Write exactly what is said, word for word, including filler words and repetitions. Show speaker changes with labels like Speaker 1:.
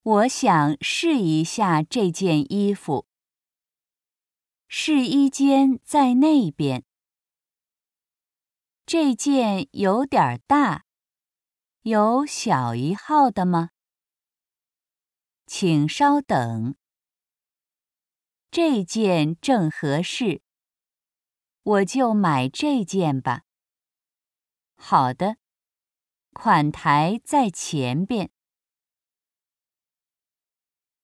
Speaker 1: 我想试一下这件衣服。试衣间在那边。这件有点大，有小一号的吗？请稍等。这件正合适，我就买这件吧。好的，款台在前边。